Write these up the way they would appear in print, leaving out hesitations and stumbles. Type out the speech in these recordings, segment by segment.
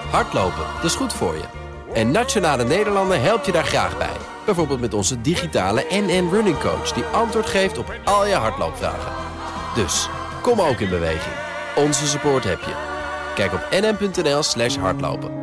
Hardlopen, dat is goed voor je. En Nationale Nederlanden helpt je daar graag bij. Bijvoorbeeld met onze digitale NN Running Coach... die antwoord geeft op al je hardloopvragen. Dus, kom ook in beweging. Onze support heb je. Kijk op nn.nl/hardlopen.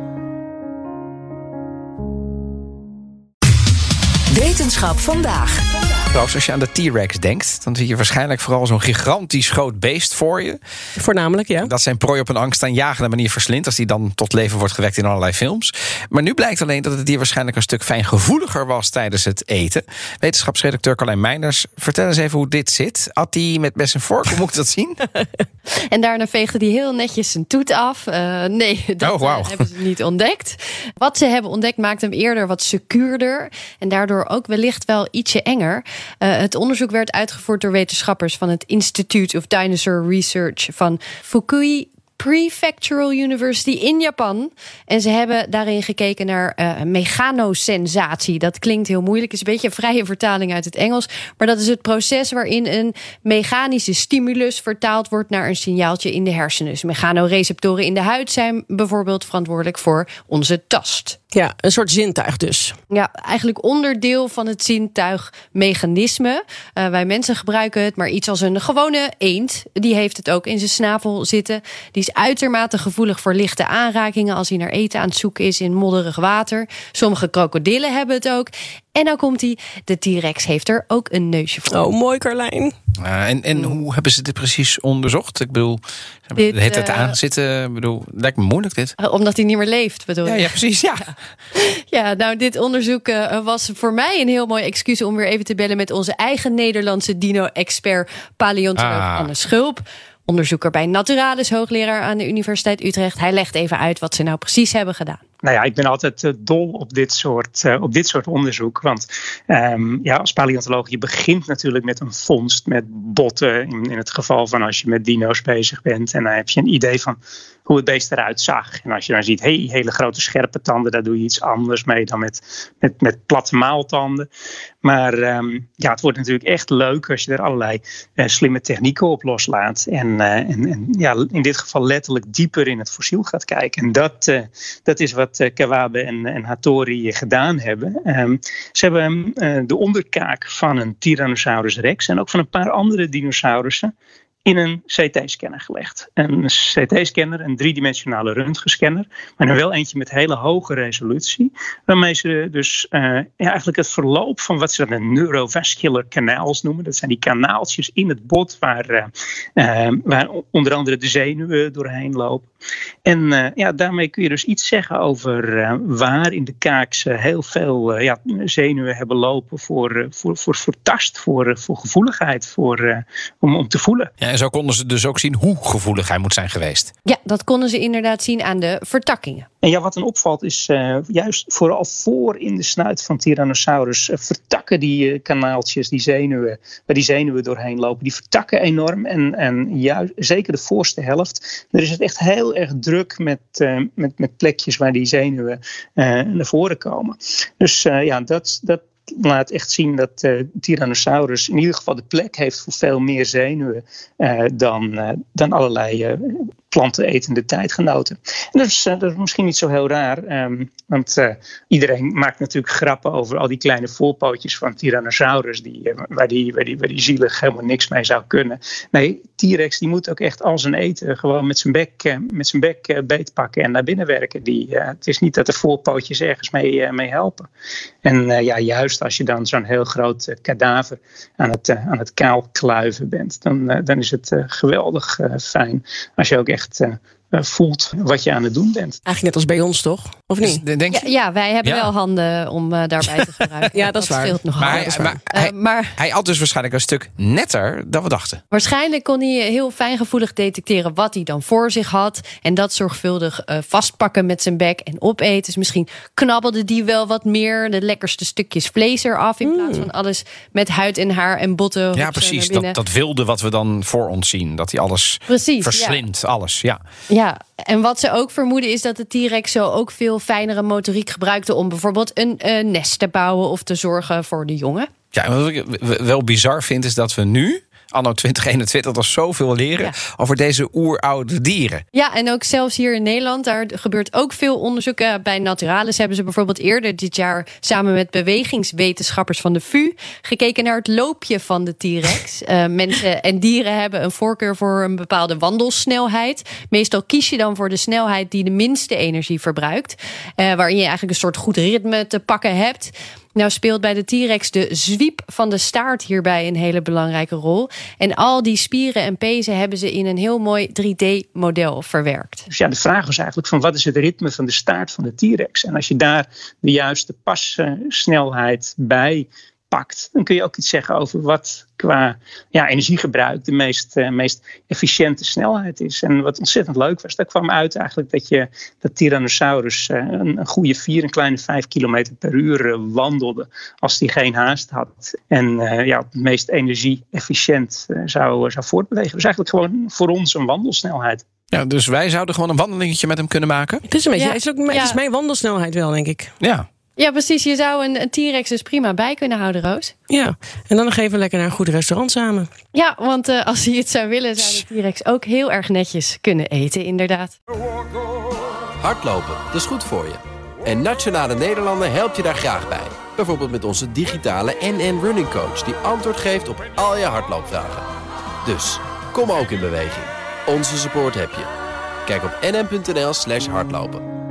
Wetenschap vandaag. Roos, als je aan de T-Rex denkt, dan zie je waarschijnlijk vooral zo'n gigantisch groot beest voor je. Voornamelijk, ja. Dat zijn prooi op een angstaanjagende manier verslindt als die dan tot leven wordt gewekt in allerlei films. Maar nu blijkt alleen dat het dier waarschijnlijk een stuk fijngevoeliger was tijdens het eten. Wetenschapsredacteur Carlijn Meinders, vertel eens even hoe dit zit. At hij met mes en vork, hoe moet ik dat zien? En daarna veegde hij heel netjes zijn toet af. Nee, dat hebben ze niet ontdekt. Wat ze hebben ontdekt maakt hem eerder wat secuurder. En daardoor ook wellicht wel ietsje enger. Het onderzoek werd uitgevoerd door wetenschappers van het Institute of Dinosaur Research van Fukui Prefectural University in Japan. En ze hebben daarin gekeken naar mechanosensatie. Dat klinkt heel moeilijk, het is een beetje een vrije vertaling uit het Engels. Maar dat is het proces waarin een mechanische stimulus vertaald wordt naar een signaaltje in de hersenen. Dus mechanoreceptoren in de huid zijn bijvoorbeeld verantwoordelijk voor onze tast. Ja, een soort zintuig dus. Ja, eigenlijk onderdeel van het zintuigmechanisme. Wij mensen gebruiken het, maar iets als een gewone eend, die heeft het ook in zijn snavel zitten. Die is uitermate gevoelig voor lichte aanrakingen als hij naar eten aan het zoeken is in modderig water. Sommige krokodillen hebben het ook. En nou komt hij, de T-Rex heeft er ook een neusje voor. Oh, mooi Carlijn. En hoe hebben ze dit precies onderzocht? Ik bedoel, het heet het aan zitten. Ik bedoel, lijkt me moeilijk dit. Omdat hij niet meer leeft, bedoel je? Ja, precies, ja. Ja, nou, dit onderzoek was voor mij een heel mooi excuus om weer even te bellen met onze eigen Nederlandse dino-expert paleontoloog Anne Schulp. Onderzoeker bij Naturalis, hoogleraar aan de Universiteit Utrecht. Hij legt even uit wat ze nou precies hebben gedaan. Nou ja, ik ben altijd dol op dit soort onderzoek. Want als paleontoloog, je begint natuurlijk met een vondst, met botten. In het geval van als je met dino's bezig bent. En dan heb je een idee van hoe het beest eruit zag. En als je dan ziet, hele grote scherpe tanden, daar doe je iets anders mee dan met platte maaltanden. Maar het wordt natuurlijk echt leuk als je er allerlei slimme technieken op loslaat. En in dit geval letterlijk dieper in het fossiel gaat kijken. En dat is wat Kawabe en Hattori gedaan hebben. Ze hebben de onderkaak van een Tyrannosaurus rex en ook van een paar andere dinosaurussen in een CT-scanner gelegd. Een CT-scanner, een driedimensionale röntgenscanner, maar dan wel eentje met hele hoge resolutie, waarmee ze dus eigenlijk het verloop van wat ze dan neurovascular canals noemen, dat zijn die kanaaltjes in het bot waar onder andere de zenuwen doorheen lopen. En daarmee kun je dus iets zeggen over waar in de kaak ze heel veel zenuwen hebben lopen voor tast, voor gevoeligheid, om te voelen. Ja, en zo konden ze dus ook zien hoe gevoelig hij moet zijn geweest. Ja, dat konden ze inderdaad zien aan de vertakkingen. En ja, wat dan opvalt is juist vooral voor in de snuit van Tyrannosaurus vertakken die kanaaltjes, die zenuwen, waar die zenuwen doorheen lopen, die vertakken enorm. En juist, zeker de voorste helft, er is het echt heel erg druk met plekjes waar die zenuwen naar voren komen. Dus dat laat echt zien dat Tyrannosaurus in ieder geval de plek heeft voor veel meer zenuwen dan allerlei plantenetende tijdgenoten. En dat is misschien niet zo heel raar, want iedereen maakt natuurlijk grappen over al die kleine voorpootjes van Tyrannosaurus waar die zielig helemaal niks mee zou kunnen. Nee, T-Rex die moet ook echt al zijn eten gewoon met zijn bek beetpakken en naar binnen werken. Het is niet dat de voorpootjes ergens mee helpen. En juist als je dan zo'n heel groot kadaver aan het kaal kluiven bent, dan is het geweldig fijn als je ook echt voelt wat je aan het doen bent. Eigenlijk net als bij ons, toch? Of niet? Dus, denk je? Ja, wij hebben wel handen om daarbij te gebruiken. Ja, dat is waar. Scheelt nogal. Maar hij at dus waarschijnlijk een stuk netter dan we dachten. Waarschijnlijk kon hij heel fijngevoelig detecteren wat hij dan voor zich had. En dat zorgvuldig vastpakken met zijn bek en opeten. Dus misschien knabbelde die wel wat meer de lekkerste stukjes vlees eraf. In plaats van alles met huid en haar en botten. Ja, precies. Dat wilde wat we dan voor ons zien. Dat hij alles verslindt. Ja. Alles, ja. Ja, en wat ze ook vermoeden is dat de T-Rex zo ook veel fijnere motoriek gebruikte om bijvoorbeeld een nest te bouwen of te zorgen voor de jongen. Ja, wat ik wel bizar vind is dat we nu, anno 2021 nog zoveel leren over deze oeroude dieren. Ja, en ook zelfs hier in Nederland, daar gebeurt ook veel onderzoek. Bij Naturalis hebben ze bijvoorbeeld eerder dit jaar samen met bewegingswetenschappers van de VU gekeken naar het loopje van de T-Rex. Mensen en dieren hebben een voorkeur voor een bepaalde wandelsnelheid. Meestal kies je dan voor de snelheid die de minste energie verbruikt. Waarin je eigenlijk een soort goed ritme te pakken hebt. Nou speelt bij de T-Rex de zwiep van de staart hierbij een hele belangrijke rol. En al die spieren en pezen hebben ze in een heel mooi 3D-model verwerkt. Dus de vraag was eigenlijk van wat is het ritme van de staart van de T-Rex? En als je daar de juiste passnelheid bij pakt, dan kun je ook iets zeggen over wat qua energiegebruik de meest efficiënte snelheid is. En wat ontzettend leuk was, daar kwam uit eigenlijk dat Tyrannosaurus een goede 4, een kleine 5 kilometer per uur wandelde als die geen haast had. En het meest energie-efficiënt zou voortbewegen. Dus eigenlijk gewoon voor ons een wandelsnelheid. Ja, dus wij zouden gewoon een wandelingetje met hem kunnen maken? Het is een beetje, het is mijn wandelsnelheid wel, denk ik. Ja, precies. Je zou een T-Rex dus prima bij kunnen houden, Roos. Ja, en dan nog even lekker naar een goed restaurant samen. Ja, want als hij het zou willen, zou de T-Rex ook heel erg netjes kunnen eten, inderdaad. Hardlopen, dat is goed voor je. En Nationale Nederlanden helpt je daar graag bij. Bijvoorbeeld met onze digitale NN Running Coach, die antwoord geeft op al je hardloopvragen. Dus, kom ook in beweging. Onze support heb je. Kijk op nn.nl/hardlopen.